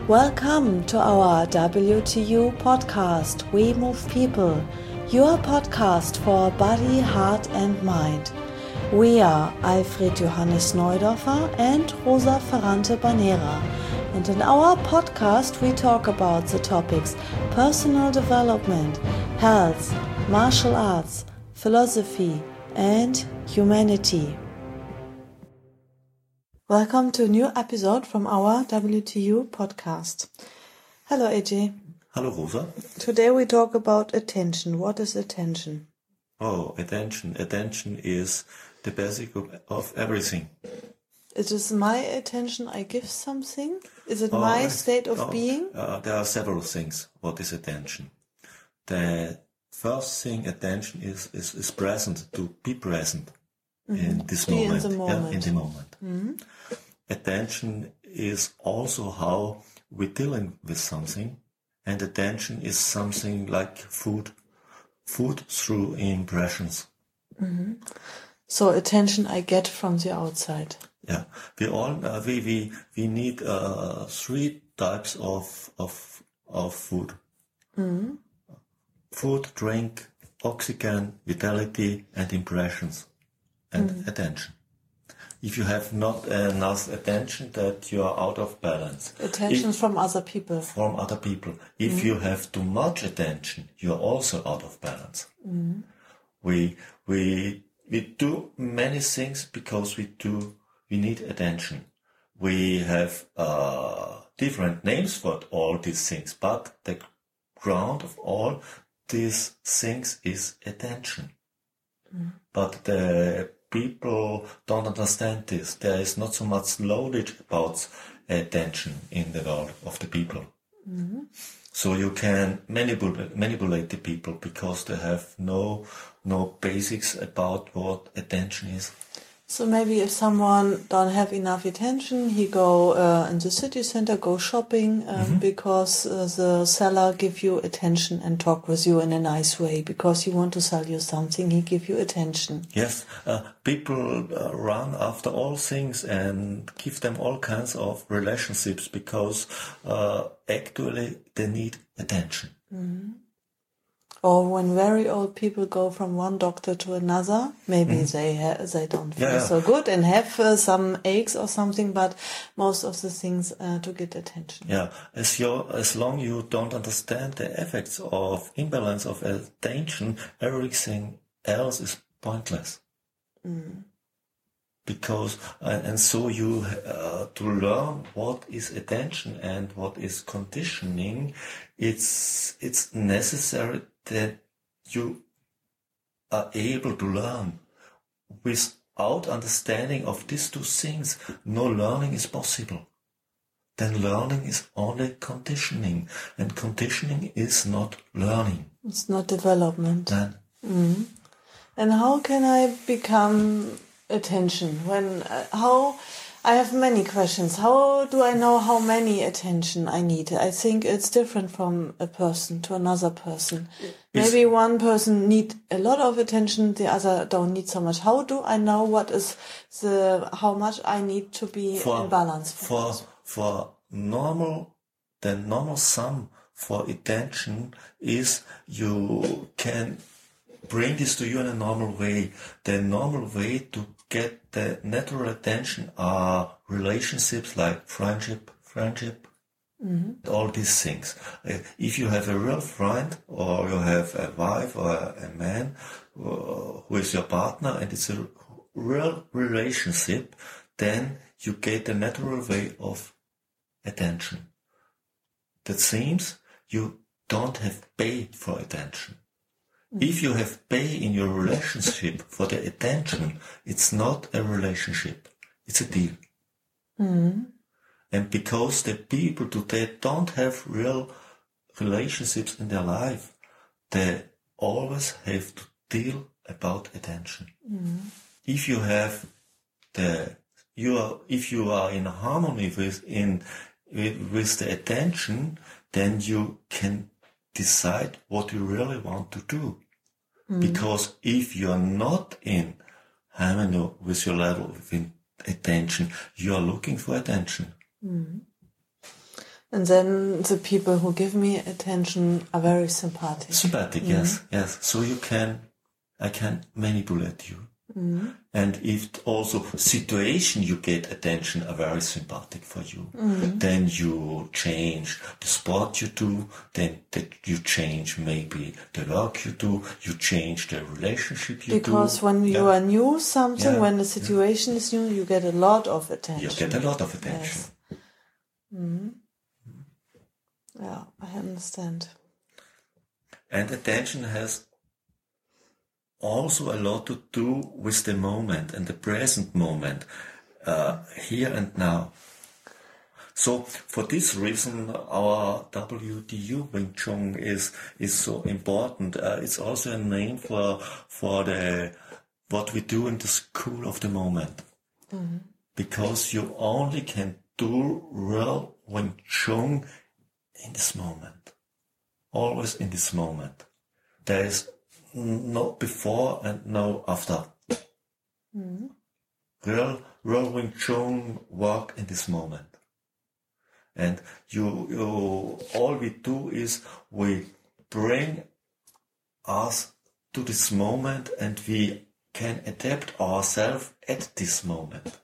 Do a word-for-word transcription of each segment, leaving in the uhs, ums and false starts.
Welcome to our W T U podcast, We Move People, your podcast for body, heart and mind. We are Alfred Johannes Neudorfer and Rosa Ferrante Banera, and in our podcast we talk about the topics personal development, health, martial arts, philosophy and humanity. Welcome to a new episode from our W T U podcast. Hello A J. Hello Rosa. Today we talk about attention. What is attention? Oh, attention. Attention is the basic of, of everything. It is my attention I give something? Is it oh, my state of oh, being? Uh, there are several things. What is attention? The first thing attention is, is, is present, to be present. Mm-hmm. In this be moment, in the moment. Yeah, in the moment. Mm-hmm. Attention is also how we're dealing with something, and attention is something like food, food through impressions. Mm-hmm. So attention I get from the outside. Yeah, we all uh, we we we need uh, three types of of of food: Mm-hmm. food, drink, oxygen, vitality, and impressions. And mm. attention. If you have not enough attention, that you are out of balance. Attention if, from other people. From other people. If mm. you have too much attention, you are also out of balance. Mm. We we we do many things because we do we need attention. We have uh, different names for all these things, but the ground of all these things is attention. Mm. But the people don't understand this. There is not so much knowledge about attention in the world of the people. Mm-hmm. So you can manipulate, manipulate the people because they have no no basics about what attention is. So maybe if someone don't have enough attention, he go uh, in the city center, go shopping, um, mm-hmm. because uh, the seller give you attention and talk with you in a nice way. Because he want to sell you something, he give you attention. Yes, uh, people uh, run after all things and give them all kinds of relationships because uh, actually they need attention. Mm-hmm. Or when very old people go from one doctor to another, maybe mm. they ha- they don't feel yeah, so good and have uh, some aches or something, but most of the things uh, to get attention. Yeah, as you as long you don't understand the effects of imbalance of attention, everything else is pointless. Mm. Because uh, and so you uh, to learn what is attention and what is conditioning, it's it's necessary that you are able to learn. Without understanding of these two things, no learning is possible. Then learning is only conditioning, and conditioning is not learning. It's not development. Then, mm. And how can I become attention? When uh, how I have many questions. How do I know how many attention I need? I think it's different from a person to another person. It's Maybe one person need a lot of attention, the other don't need so much. How do I know what is the how much I need to be for, in balance? For for, for normal, the normal sum for attention is you can bring this to you in a normal way. The normal way to get the natural attention are relationships like friendship, friendship, mm-hmm. all these things. If you have a real friend or you have a wife or a man uh, who is your partner and it's a real relationship, then you get a natural way of attention. That seems you don't have paid for attention. If you have pay in your relationship for the attention, it's not a relationship, it's a deal. Mm-hmm. And because the people today don't have real relationships in their life, they always have to deal about attention. Mm-hmm. If you have the, you are, if you are in harmony with, in, with, with the attention, then you can decide what you really want to do. Mm. Because if you are not in harmony with your level of attention, you are looking for attention. Mm. And then the people who give me attention are very sympathetic. Sympathetic, mm-hmm. yes, yes. So you can, I can manipulate you. Mm-hmm. And if also situation you get attention are very sympathetic for you, mm-hmm. then you change the sport you do, then that you change maybe the work you do, you change the relationship you because do. Because when yeah. you are new something, yeah. when the situation yeah. is new, you get a lot of attention. You get a lot of attention. Yes. Mm-hmm. Yeah, I understand. And attention has also a lot to do with the moment and the present moment, uh, here and now. So for this reason, our W T U Wing Chun is is so important. Uh, it's also a name for for the what we do in the school of the moment, mm-hmm. because you only can do real Wing Chun in this moment, always in this moment. There is no before and no after. Mm. Real, real Wing Chun work in this moment. And you, you, all we do is we bring us to this moment and we can adapt ourselves at this moment.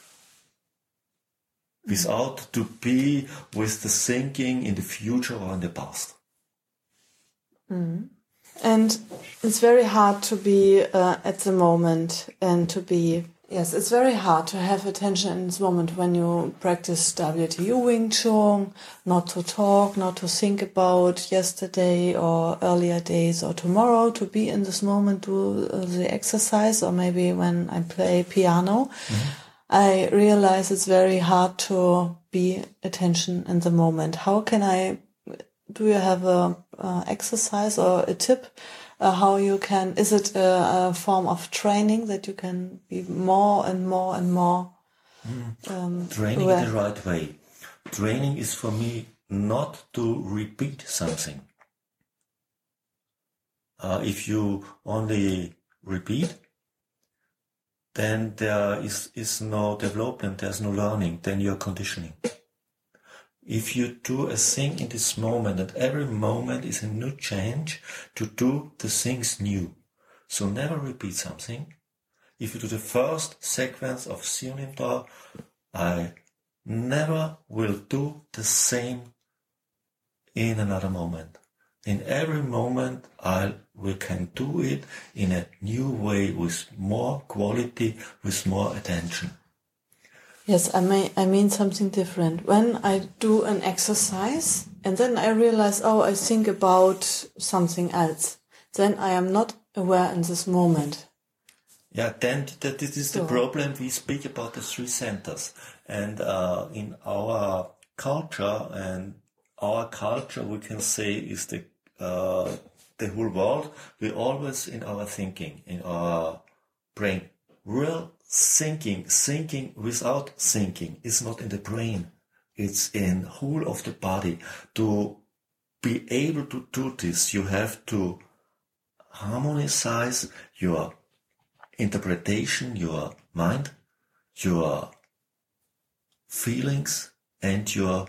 Without to be with the thinking in the future or in the past. Mm. And it's very hard to be uh, at the moment and to be, yes, it's very hard to have attention in this moment when you practice W T U Wing Chun, not to talk, not to think about yesterday or earlier days or tomorrow, to be in this moment, do uh, the exercise, or maybe when I play piano. Mm-hmm. I realize it's very hard to be attention in the moment. How can I, do you have a uh, exercise or a tip uh, how you can, is it a, a form of training that you can be more and more and more mm. um, training in the right way. Training is for me not to repeat something. Uh, if you only repeat, then there is, is no development, there's no learning, then you're conditioning. If you do a thing in this moment, and every moment is a new change to do the things new. So never repeat something. If you do the first sequence of Sionim Da, I never will do the same in another moment. In every moment, I we can do it in a new way, with more quality, with more attention. Yes, I may, I mean something different. When I do an exercise and then I realize, oh, I think about something else, then I am not aware in this moment. Yeah, then that this is the so. problem. We speak about the three centers, and uh, in our culture and our culture, we can say, is the uh, the whole world. We always in our thinking, in our brain, real thinking, thinking without thinking is not in the brain. It's in whole of the body. To be able to do this, you have to harmonize your interpretation, your mind, your feelings, and your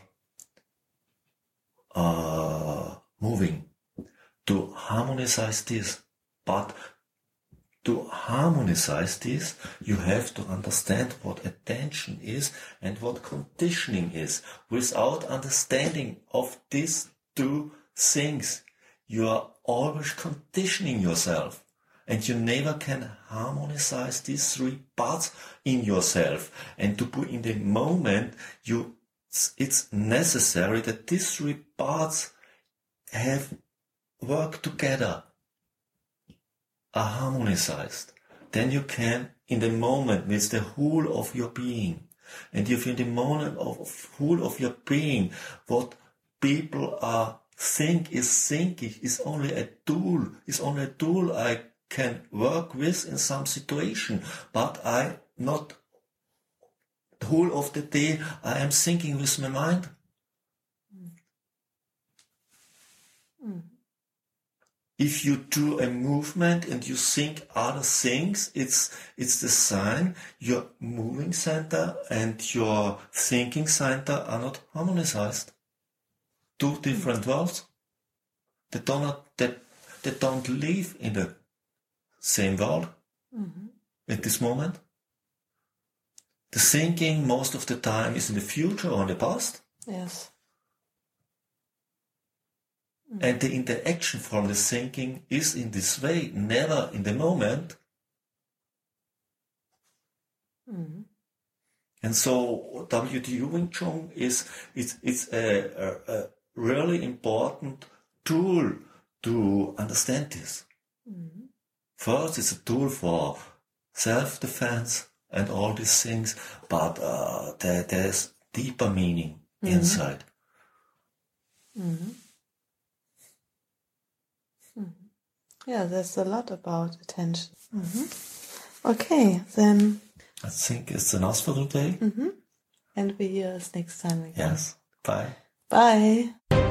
uh, moving. To harmonize this, but to harmonize this, you have to understand what attention is and what conditioning is. Without understanding of these two things, you are always conditioning yourself, and you never can harmonize these three parts in yourself. And to put in the moment, you it's necessary that these three parts have work together, are harmonized. Then you can, in the moment, with the whole of your being, and if in the moment of whole of your being, what people are think is thinking is only a tool, is only a tool I can work with in some situation, but I not the whole of the day I am thinking with my mind. Mm. If you do a movement and you think other things, it's it's the sign your moving center and your thinking center are not harmonized. two different worlds. They don't not, they, they don't live in the same world mm-hmm. at this moment. The thinking most of the time is in the future or in the past. Yes. Mm-hmm. And the interaction from the thinking is in this way, never in the moment. Mm-hmm. And so W T U Wing Chun is it's it's a, a, a really important tool to understand this. Mm-hmm. First, it's a tool for self-defense and all these things, but uh, there, there's deeper meaning mm-hmm. inside. Mm-hmm. Mm-hmm. Yeah, there's a lot about attention. Mm-hmm. Okay, then. I think it's enough for today. Mm-hmm. And we hear us next time again. Yes. Bye. Bye.